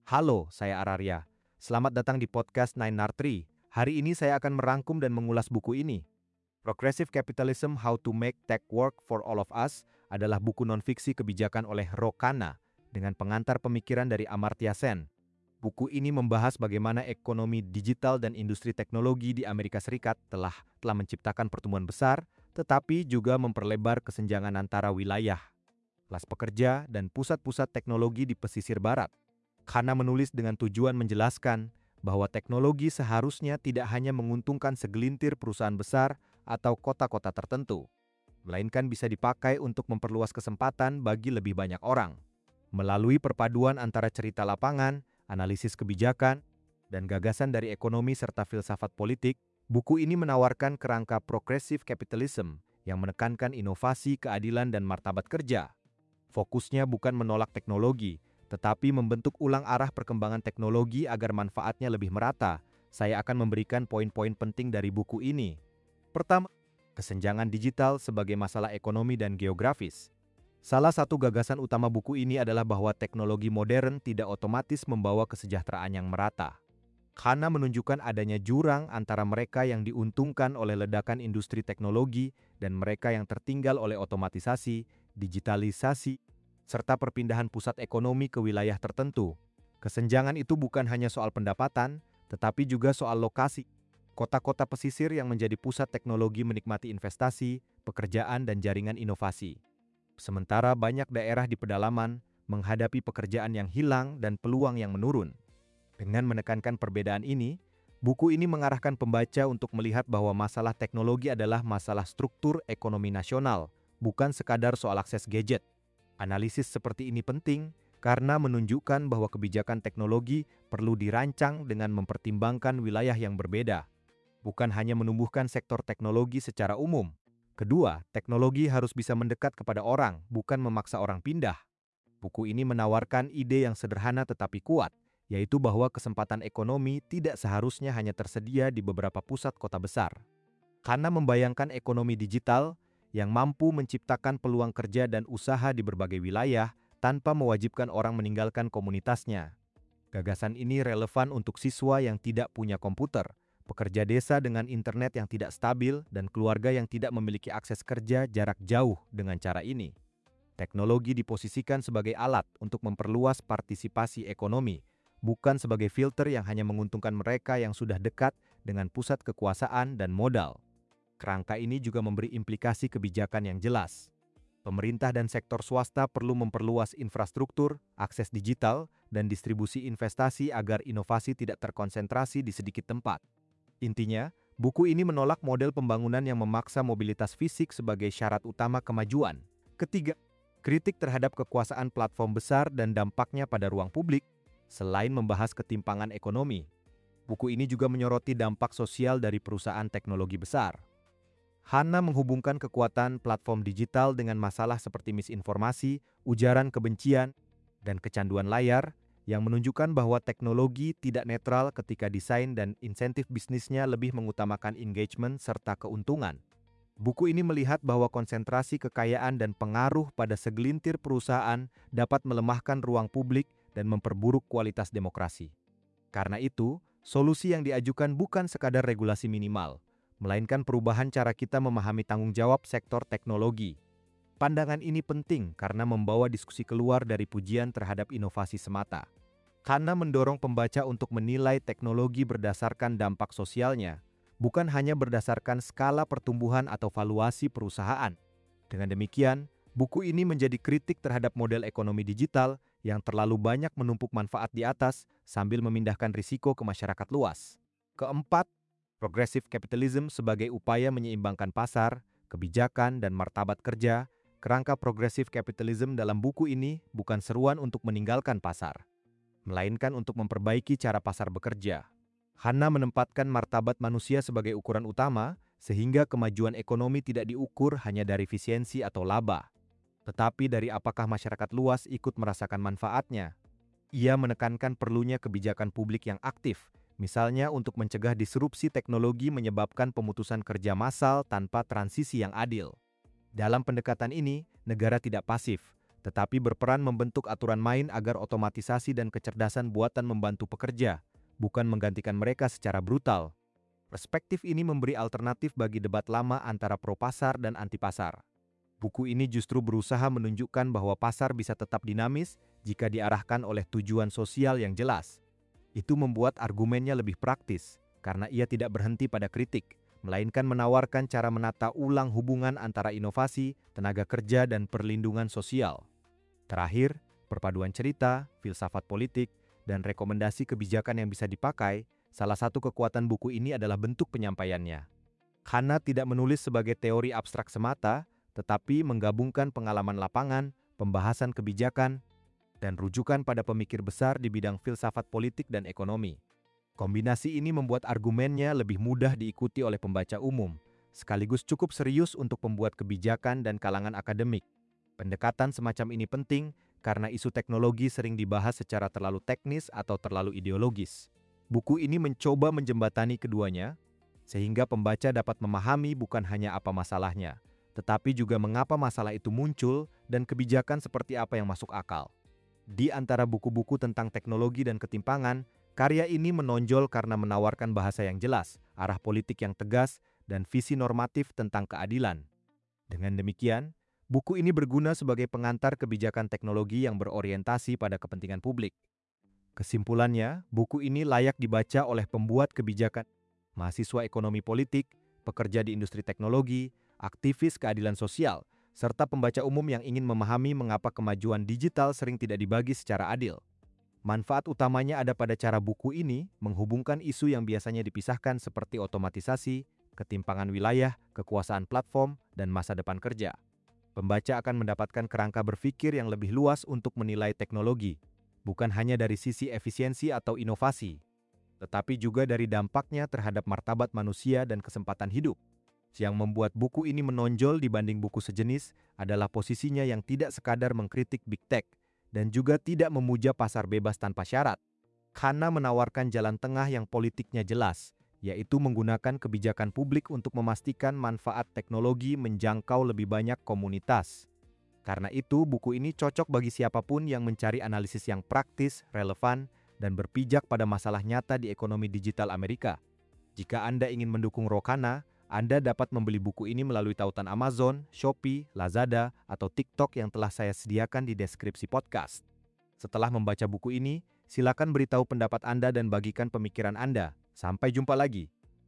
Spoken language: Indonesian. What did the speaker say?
Halo, saya Araria. Selamat datang di podcast Nine Tree. Hari ini saya akan merangkum dan mengulas buku ini. Progressive Capitalism: How to Make Tech Work for All of Us adalah buku nonfiksi kebijakan oleh Ro Khanna dengan pengantar pemikiran dari Amartya Sen. Buku ini membahas bagaimana ekonomi digital dan industri teknologi di Amerika Serikat telah menciptakan pertumbuhan besar, tetapi juga memperlebar kesenjangan antara wilayah, kelas pekerja, dan pusat-pusat teknologi di pesisir barat. Khanna menulis dengan tujuan menjelaskan bahwa teknologi seharusnya tidak hanya menguntungkan segelintir perusahaan besar atau kota-kota tertentu, melainkan bisa dipakai untuk memperluas kesempatan bagi lebih banyak orang. Melalui perpaduan antara cerita lapangan, analisis kebijakan, dan gagasan dari ekonomi serta filsafat politik, buku ini menawarkan kerangka progressive capitalism yang menekankan inovasi, keadilan, dan martabat kerja. Fokusnya bukan menolak teknologi, tetapi membentuk ulang arah perkembangan teknologi agar manfaatnya lebih merata. Saya akan memberikan poin-poin penting dari buku ini. Pertama, kesenjangan digital sebagai masalah ekonomi dan geografis. Salah satu gagasan utama buku ini adalah bahwa teknologi modern tidak otomatis membawa kesejahteraan yang merata. Khanna menunjukkan adanya jurang antara mereka yang diuntungkan oleh ledakan industri teknologi dan mereka yang tertinggal oleh otomatisasi, digitalisasi, serta perpindahan pusat ekonomi ke wilayah tertentu. Kesenjangan itu bukan hanya soal pendapatan, tetapi juga soal lokasi. Kota-kota pesisir yang menjadi pusat teknologi menikmati investasi, pekerjaan, dan jaringan inovasi. Sementara banyak daerah di pedalaman menghadapi pekerjaan yang hilang dan peluang yang menurun. Dengan menekankan perbedaan ini, buku ini mengarahkan pembaca untuk melihat bahwa masalah teknologi adalah masalah struktur ekonomi nasional, bukan sekadar soal akses gadget. Analisis seperti ini penting karena menunjukkan bahwa kebijakan teknologi perlu dirancang dengan mempertimbangkan wilayah yang berbeda, bukan hanya menumbuhkan sektor teknologi secara umum. Kedua, teknologi harus bisa mendekat kepada orang, bukan memaksa orang pindah. Buku ini menawarkan ide yang sederhana tetapi kuat, yaitu bahwa kesempatan ekonomi tidak seharusnya hanya tersedia di beberapa pusat kota besar. Karena membayangkan ekonomi digital yang mampu menciptakan peluang kerja dan usaha di berbagai wilayah tanpa mewajibkan orang meninggalkan komunitasnya. Gagasan ini relevan untuk siswa yang tidak punya komputer, pekerja desa dengan internet yang tidak stabil, dan keluarga yang tidak memiliki akses kerja jarak jauh. Dengan cara ini, teknologi diposisikan sebagai alat untuk memperluas partisipasi ekonomi, bukan sebagai filter yang hanya menguntungkan mereka yang sudah dekat dengan pusat kekuasaan dan modal. Kerangka ini juga memberi implikasi kebijakan yang jelas. Pemerintah dan sektor swasta perlu memperluas infrastruktur, akses digital, dan distribusi investasi agar inovasi tidak terkonsentrasi di sedikit tempat. Intinya, buku ini menolak model pembangunan yang memaksa mobilitas fisik sebagai syarat utama kemajuan. Ketiga, kritik terhadap kekuasaan platform besar dan dampaknya pada ruang publik. Selain membahas ketimpangan ekonomi, buku ini juga menyoroti dampak sosial dari perusahaan teknologi besar. Khanna menghubungkan kekuatan platform digital dengan masalah seperti misinformasi, ujaran kebencian, dan kecanduan layar, yang menunjukkan bahwa teknologi tidak netral ketika desain dan insentif bisnisnya lebih mengutamakan engagement serta keuntungan. Buku ini melihat bahwa konsentrasi kekayaan dan pengaruh pada segelintir perusahaan dapat melemahkan ruang publik dan memperburuk kualitas demokrasi. Karena itu, solusi yang diajukan bukan sekadar regulasi minimal, melainkan perubahan cara kita memahami tanggung jawab sektor teknologi. Pandangan ini penting karena membawa diskusi keluar dari pujian terhadap inovasi semata. Khanna mendorong pembaca untuk menilai teknologi berdasarkan dampak sosialnya, bukan hanya berdasarkan skala pertumbuhan atau valuasi perusahaan. Dengan demikian, buku ini menjadi kritik terhadap model ekonomi digital yang terlalu banyak menumpuk manfaat di atas sambil memindahkan risiko ke masyarakat luas. Keempat, progressive capitalism sebagai upaya menyeimbangkan pasar, kebijakan, dan martabat kerja. Kerangka progressive capitalism dalam buku ini bukan seruan untuk meninggalkan pasar, melainkan untuk memperbaiki cara pasar bekerja. Khanna menempatkan martabat manusia sebagai ukuran utama, sehingga kemajuan ekonomi tidak diukur hanya dari efisiensi atau laba, tetapi dari apakah masyarakat luas ikut merasakan manfaatnya. Ia menekankan perlunya kebijakan publik yang aktif, misalnya untuk mencegah disrupsi teknologi menyebabkan pemutusan kerja massal tanpa transisi yang adil. Dalam pendekatan ini, negara tidak pasif, tetapi berperan membentuk aturan main agar otomatisasi dan kecerdasan buatan membantu pekerja, bukan menggantikan mereka secara brutal. Perspektif ini memberi alternatif bagi debat lama antara pro-pasar dan anti-pasar. Buku ini justru berusaha menunjukkan bahwa pasar bisa tetap dinamis jika diarahkan oleh tujuan sosial yang jelas. Itu membuat argumennya lebih praktis, karena ia tidak berhenti pada kritik, melainkan menawarkan cara menata ulang hubungan antara inovasi, tenaga kerja, dan perlindungan sosial. Terakhir, perpaduan cerita, filsafat politik, dan rekomendasi kebijakan yang bisa dipakai. Salah satu kekuatan buku ini adalah bentuk penyampaiannya. Khanna tidak menulis sebagai teori abstrak semata, tetapi menggabungkan pengalaman lapangan, pembahasan kebijakan, dan rujukan pada pemikir besar di bidang filsafat politik dan ekonomi. Kombinasi ini membuat argumennya lebih mudah diikuti oleh pembaca umum, sekaligus cukup serius untuk pembuat kebijakan dan kalangan akademik. Pendekatan semacam ini penting karena isu teknologi sering dibahas secara terlalu teknis atau terlalu ideologis. Buku ini mencoba menjembatani keduanya, sehingga pembaca dapat memahami bukan hanya apa masalahnya, tetapi juga mengapa masalah itu muncul dan kebijakan seperti apa yang masuk akal. Di antara buku-buku tentang teknologi dan ketimpangan, karya ini menonjol karena menawarkan bahasa yang jelas, arah politik yang tegas, dan visi normatif tentang keadilan. Dengan demikian, buku ini berguna sebagai pengantar kebijakan teknologi yang berorientasi pada kepentingan publik. Kesimpulannya, buku ini layak dibaca oleh pembuat kebijakan, mahasiswa ekonomi politik, pekerja di industri teknologi, aktivis keadilan sosial, serta pembaca umum yang ingin memahami mengapa kemajuan digital sering tidak dibagi secara adil. Manfaat utamanya ada pada cara buku ini menghubungkan isu yang biasanya dipisahkan seperti otomatisasi, ketimpangan wilayah, kekuasaan platform, dan masa depan kerja. Pembaca akan mendapatkan kerangka berpikir yang lebih luas untuk menilai teknologi, bukan hanya dari sisi efisiensi atau inovasi, tetapi juga dari dampaknya terhadap martabat manusia dan kesempatan hidup. Yang membuat buku ini menonjol dibanding buku sejenis adalah posisinya yang tidak sekadar mengkritik Big Tech dan juga tidak memuja pasar bebas tanpa syarat. Khanna menawarkan jalan tengah yang politiknya jelas, yaitu menggunakan kebijakan publik untuk memastikan manfaat teknologi menjangkau lebih banyak komunitas. Karena itu, buku ini cocok bagi siapapun yang mencari analisis yang praktis, relevan, dan berpijak pada masalah nyata di ekonomi digital Amerika. Jika Anda ingin mendukung Ro Khanna, Anda dapat membeli buku ini melalui tautan Amazon, Shopee, Lazada, atau TikTok yang telah saya sediakan di deskripsi podcast. Setelah membaca buku ini, silakan beritahu pendapat Anda dan bagikan pemikiran Anda. Sampai jumpa lagi.